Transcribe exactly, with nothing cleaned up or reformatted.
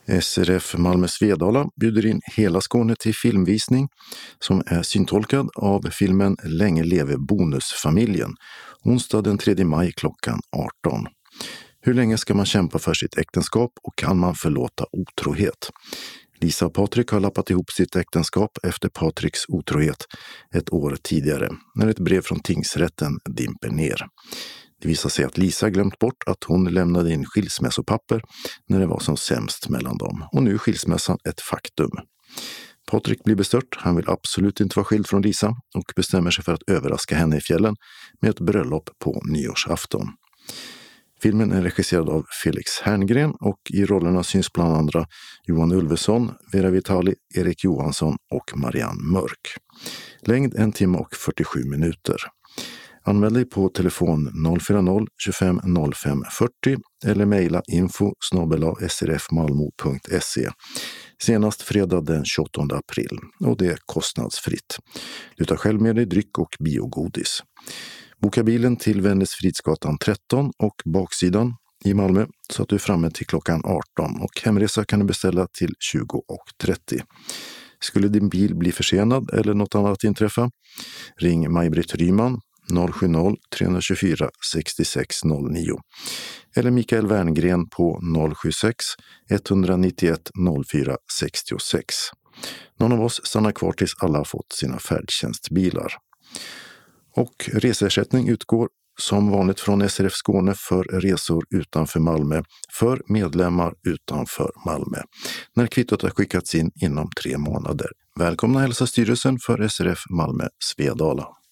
S R F Malmö Svedala bjuder in hela Skåne till filmvisning som är syntolkad av filmen Länge leve bonusfamiljen, onsdag den tredje maj klockan arton. Hur länge ska man kämpa för sitt äktenskap och kan man förlåta otrohet? Lisa och Patrik har lappat ihop sitt äktenskap efter Patriks otrohet ett år tidigare, när ett brev från tingsrätten dimper ner. Det visar sig att Lisa glömt bort att hon lämnade in skilsmässopapper när det var som sämst mellan dem. Och nu är skilsmässan ett faktum. Patrik blir bestört, han vill absolut inte vara skild från Lisa och bestämmer sig för att överraska henne i fjällen med ett bröllop på nyårsafton. Filmen är regisserad av Felix Herngren och i rollerna syns bland andra Johan Ulveson, Vera Vitali, Erik Johansson och Marianne Mörk. Längd en timme och fyrtiosju minuter. Anmäl dig på telefon noll fyra noll tjugofem noll fem fyrtio eller mejla info snabel-a s r f malmo punkt se. Senast fredag den tjugoåttonde april och det är kostnadsfritt. Du tar själv med dig dryck och biogodis. Boka bilen till Vännäsfridsgatan tretton och baksidan i Malmö så att du är framme till klockan arton och hemresa kan du beställa till tjugo och trettio. Skulle din bil bli försenad eller något annat inträffa? Ring Maj-Britt Ryman noll sju noll tre två fyra sex sex noll nio eller Mikael Werngren på noll sju sex ett nio ett noll fyra sex sex. Någon av oss stannar kvar tills alla har fått sina färdtjänstbilar. Och reseersättning utgår som vanligt från S R F Skåne för resor utanför Malmö för medlemmar utanför Malmö när kvittot har skickats in inom tre månader. Välkomna hälsa styrelsen för S R F Malmö Svedala.